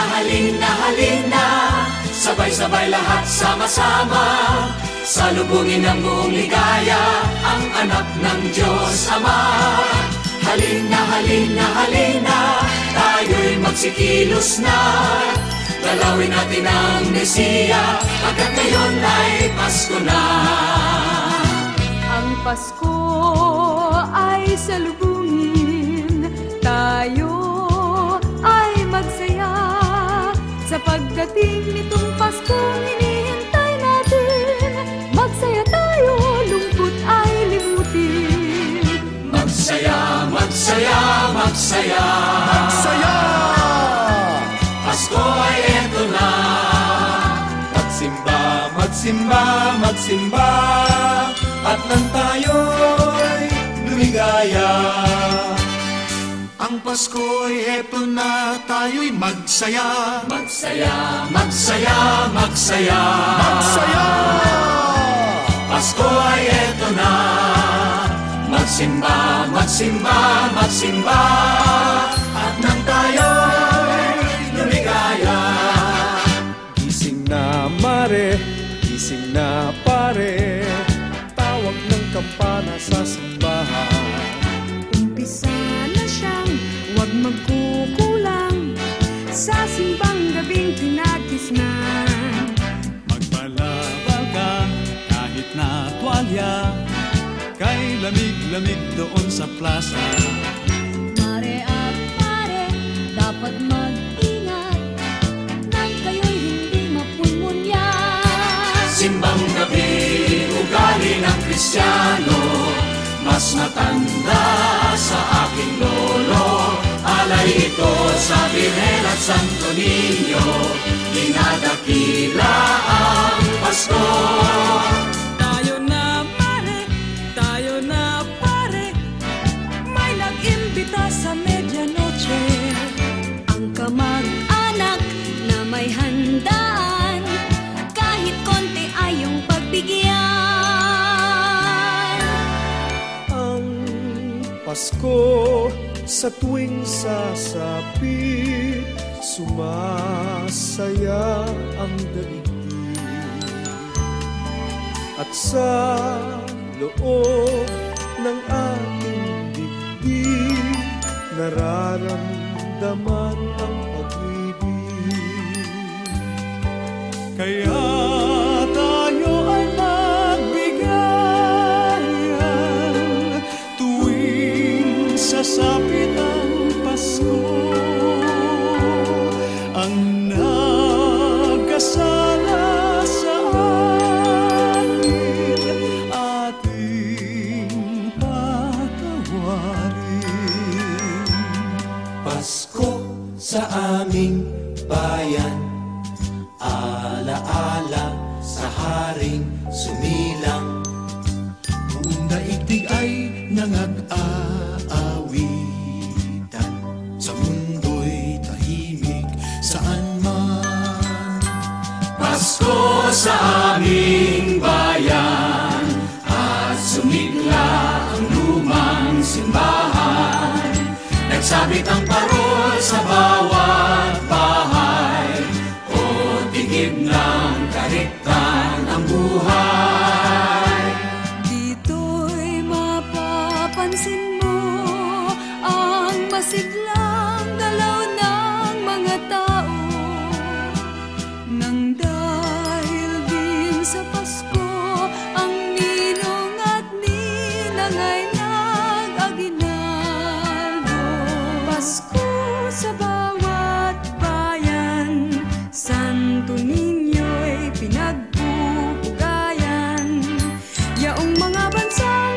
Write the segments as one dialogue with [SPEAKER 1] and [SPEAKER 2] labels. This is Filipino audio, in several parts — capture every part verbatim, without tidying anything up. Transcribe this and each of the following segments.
[SPEAKER 1] halina, halina, sabay-sabay lahat sama-sama, salubungin ng buong ligaya ang anak ng Diyos Ama. Halina, halina, halina, tayo'y magsikilos na, dalawin natin ang Mesiya, pagkat ngayon ay Pasko na.
[SPEAKER 2] Ang Pasko ay salubungin, tayo ay magsaya, sa pagdating nitong Paskong hinihintay natin, magsaya tayo, lungkot ay limutin.
[SPEAKER 1] Magsaya, magsaya, magsaya,
[SPEAKER 3] Magsaya!
[SPEAKER 1] Pasko ay eto na.
[SPEAKER 3] Magsimba, magsimba, magsimba, at nang tayo'y lumigaya. Ang Pasko'y eto na, tayo'y magsaya.
[SPEAKER 1] Magsaya, magsaya, magsaya,
[SPEAKER 3] Magsaya!
[SPEAKER 1] Pasko ay eto na. Magsimba, magsimba, magsimba, at nang tayo'y lumigaya.
[SPEAKER 3] Gising na mare, gising na pare, tawag ng kampana sa simbahan.
[SPEAKER 2] Umpisa na siyang huwag magkukulang, sa simbang gabing kinagisnan.
[SPEAKER 4] Magbalabal ka kahit na tuwalya, kay lamig-lamig doon sa plaza.
[SPEAKER 2] Mare at pare, dapat mag-ingat, nang kayo'y hindi mapulmunya.
[SPEAKER 1] Simbang gabi, ugali ng Kristiyano, mas matanda sa aking lolo. Alay ito sa Birhen at Santo Niño, dinadakila ang Pasko.
[SPEAKER 2] Tayo na pare, tayo na pare, may nag-imbita sa medianoche. Ang kamag-anak na may handaan, kahit konti ay iyong pagbigyan.
[SPEAKER 3] Ang Pasko sa tuwing sasapit, sumasaya ang daigdig, at sa loob ng ating dibdib, nararamdaman ang pag-ibig.
[SPEAKER 4] Kaya tayo ay magbigayan tuwing sasapit ang Pasko. Ang nagkasala sa atin, ating patawarin.
[SPEAKER 1] Pasko sa aming bayan, alaala sa haring sumilang.
[SPEAKER 3] Buong daigdig ay nangag-aawitan, sa mundo'y tahimik saan man.
[SPEAKER 1] Pasko sa aming bayan, at sumigla ang lumang simbahan. Nagsabit ang parol sa bawat bahay, o tigib ng kariktan ang buhay.
[SPEAKER 2] Dito'y mapapansin mo ang masiglang galaw ng mga tao, nang dahil din sa Pasko ang ninong at ninang ay nag-aginaldo. Pasko sa bawat bayan, Santo Niño'y pinagpupugayan. Yaong mga bansang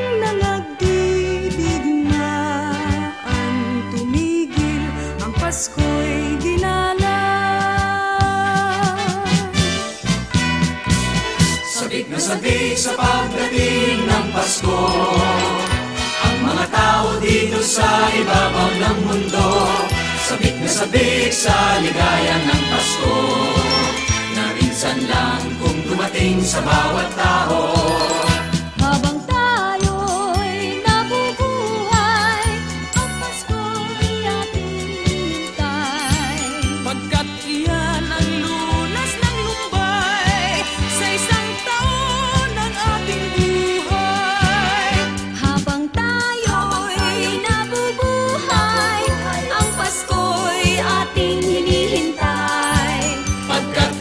[SPEAKER 2] nangagdidigmaan, tumigil ang Pasko'y dinala.
[SPEAKER 1] Sabik na sabik sa pagdating ng Pasko, ang mga tao dito sa ibabaw ng mundo. Sabik na sabik sa ligaya ng Pasko, narinsan lang kung dumating sa bawat tao.
[SPEAKER 2] Habang tayo'y nabubuhay, ang Pasko'y ating hintay.
[SPEAKER 4] Pagkat iyan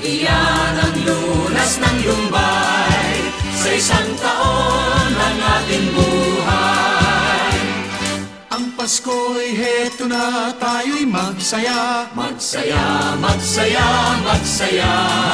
[SPEAKER 1] Iyan ang lunas ng lumbay sa isang taon ng ating buhay.
[SPEAKER 3] Ang Pasko'y heto na, tayo'y magsaya.
[SPEAKER 1] Magsaya, magsaya, magsaya.